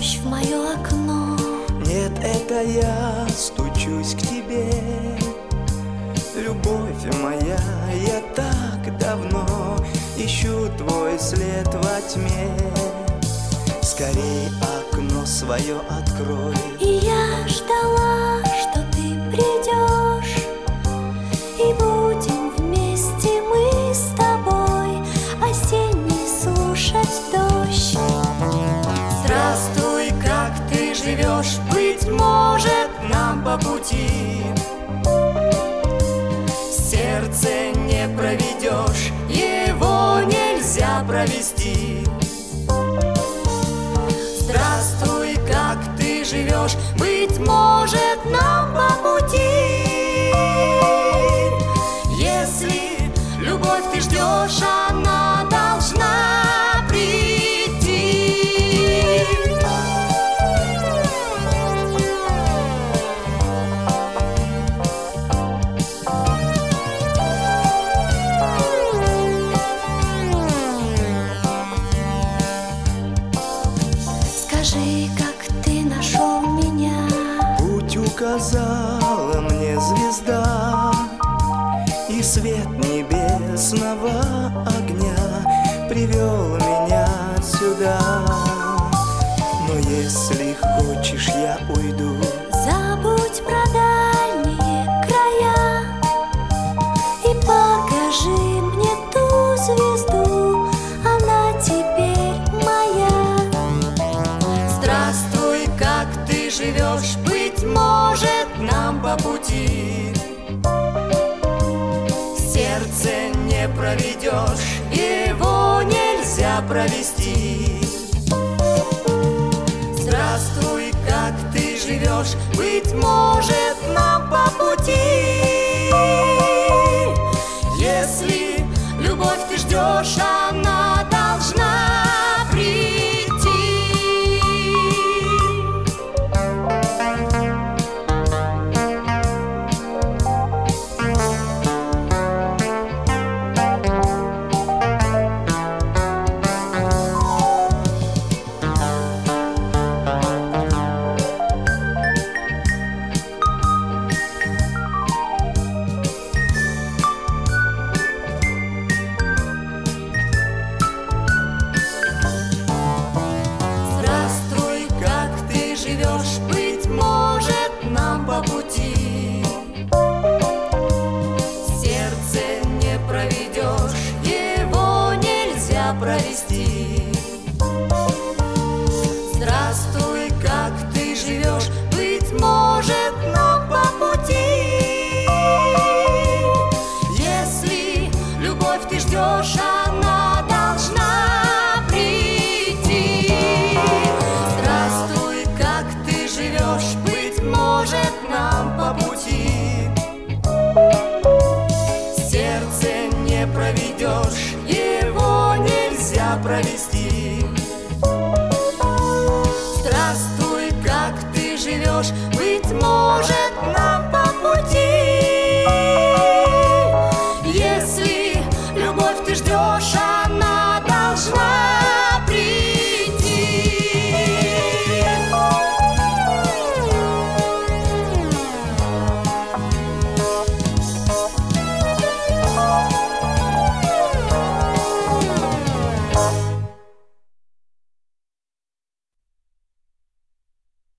дождь в мое окно. Нет, это я стучусь к тебе. Любовь моя, я так давно ищу твой след во тьме. Скорей окно свое открой. И я ждала, что ты придешь, и будем вместе мы с тобой осенний слушать дождь. Здравствуй, как ты живешь? Быть может, нам по пути. Сердце не проведешь, его нельзя провести. Здравствуй, как ты живешь? Быть может, нам по пути. Если любовь ты ждешь, она должна прийти. Скажи, как ты нашел меня? Путь указала мне звезда, и свет небесного огня привел меня сюда. Но если хочешь, я уйду. Забудь про дальние края и покажи мне ту звезду, она теперь моя. Здравствуй, как ты живешь? Быть может, нам по пути. Сердце не проведешь, его нельзя провести. Здравствуй, как ты живешь? Быть может, нам по пути. Если любовь ты ждешь, она должна прийти. Здравствуй, как ты живешь? Быть может, нам по пути. Сердце не проведешь, его нельзя провести. Здравствуй, как ты живешь? Быть может, нам по пути. Если любовь ты ждешь, она должна прийти. Здравствуй, как ты живешь? Быть может, нам по пути. Сердце не проведешь, его нельзя провести. Здравствуй, как ты живешь?